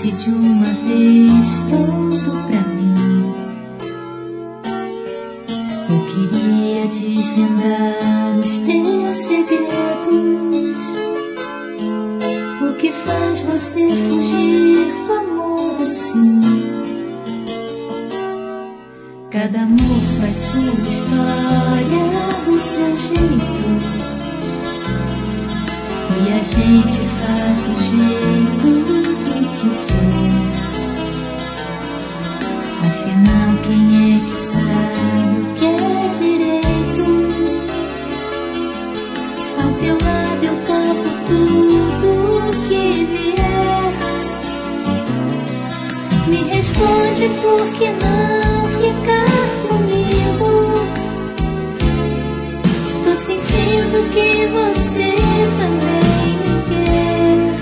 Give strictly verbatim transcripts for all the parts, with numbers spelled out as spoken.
Conte de uma vez tudo pra mim. Eu queria desvendar os teus segredos. O que faz você fugir do amor assim? Cada amor faz sua história do seu jeito, e a gente faz do jeito que quiser. Afinal, quem é que sabe o que é direito? Ao teu lado eu topo tudo que vier. Me responde por que não ficar comigo. Tô sentindo que você também me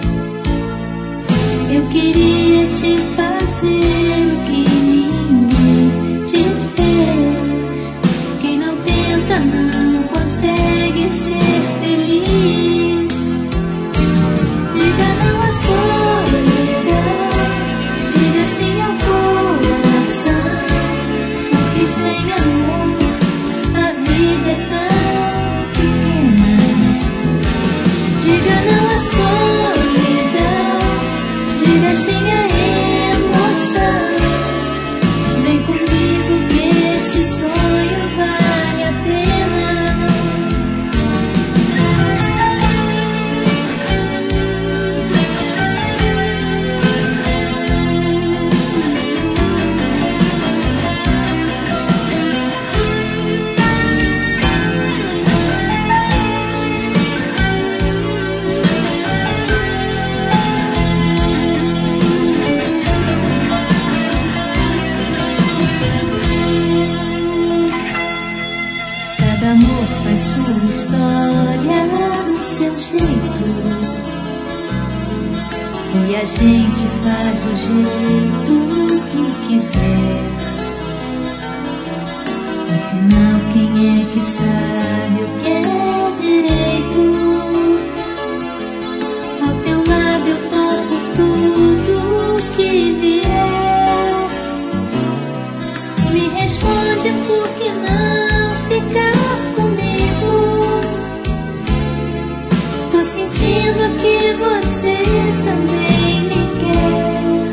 quer. Eu queria te fazer o que ninguém te fez. Quem não tenta não consegue ser feliz. Diga não à solidão, diga sim ao coração, porque sem amor a vida é tão pequena. Diga não à solidão, diga sim à emoção. Vem comigo que esse sonho vale a pena. Cada amor faz sua história do seu jeito, e a gente faz do jeito que quiser. Afinal, quem é que sabe o que é direito? Ao teu lado eu topo tudo que vier. Me responde por que não ficar comigo. Tô sentindo que você também me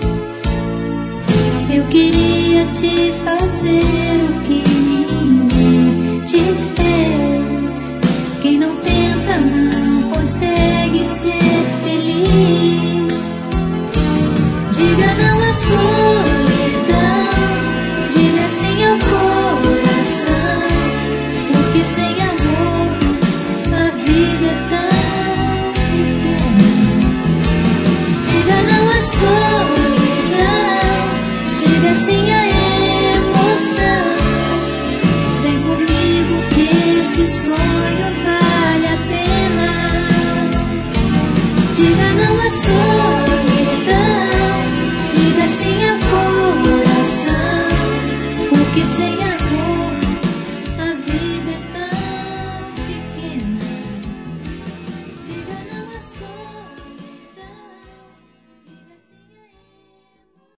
quer. Eu queria te fazer o que ninguém te fez. Quem não tenta não consegue ser feliz. Diga não à solidão, diga sim ao coração, porque sem amor a vida é tão pequena. Diga não à solidão, diga sim à emoção. Vem comigo que esse sonho vale a pena. Diga não à solidão,